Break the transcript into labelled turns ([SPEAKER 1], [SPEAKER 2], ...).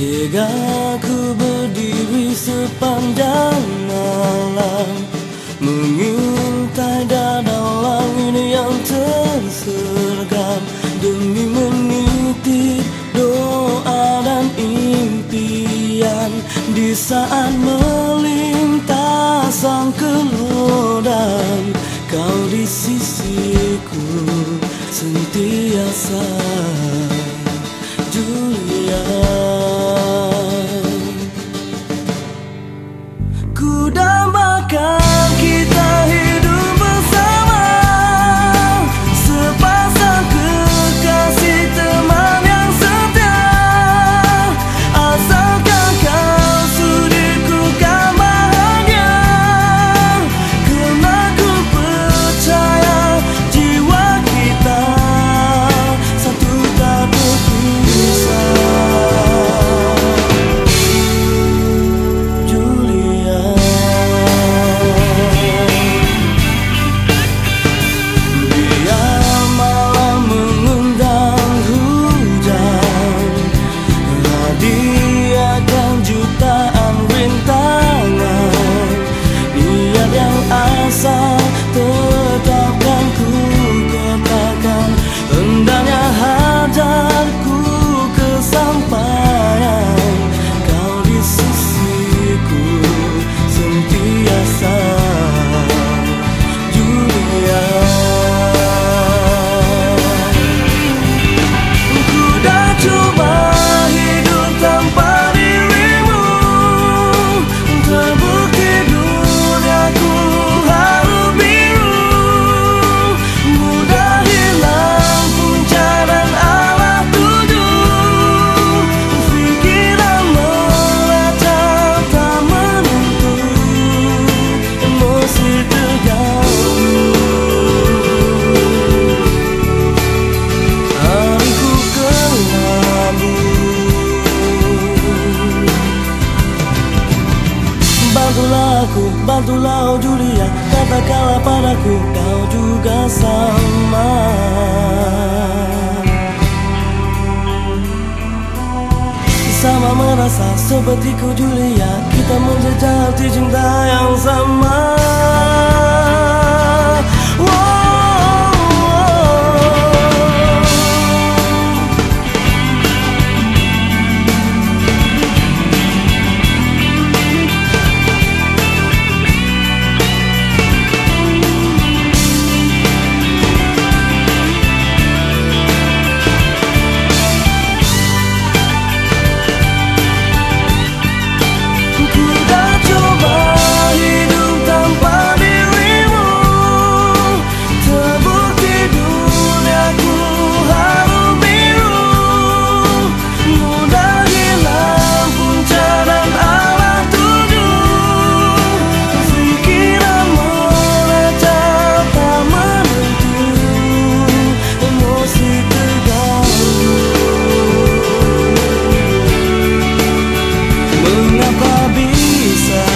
[SPEAKER 1] Tega ku berdiri sepanjang malam, mengintai dada langit yang tersergam, demi meniti doa dan impian. Di saat melintas sang kelodan, kau di sisiku sentiasa, Julia. Ku dambakan kita hidup bersama, sepasang kekasih teman yang setia. Asalkan kau sudi ku kan bahagia, karena ku percaya jiwa kita satu tak berpisah. Tetapkan ku kotakan, hendaknya hajarku kesampaian. Kau di sisiku sentiasa, Julia. Ku dah coba hidup tanpa dirimu, terbukti duniaku bantulah oh Julia, katakanlah padaku kau juga sama. Sama merasa sepertiku Julia, kita menjejaki cinta yang sama. Mengapa bisa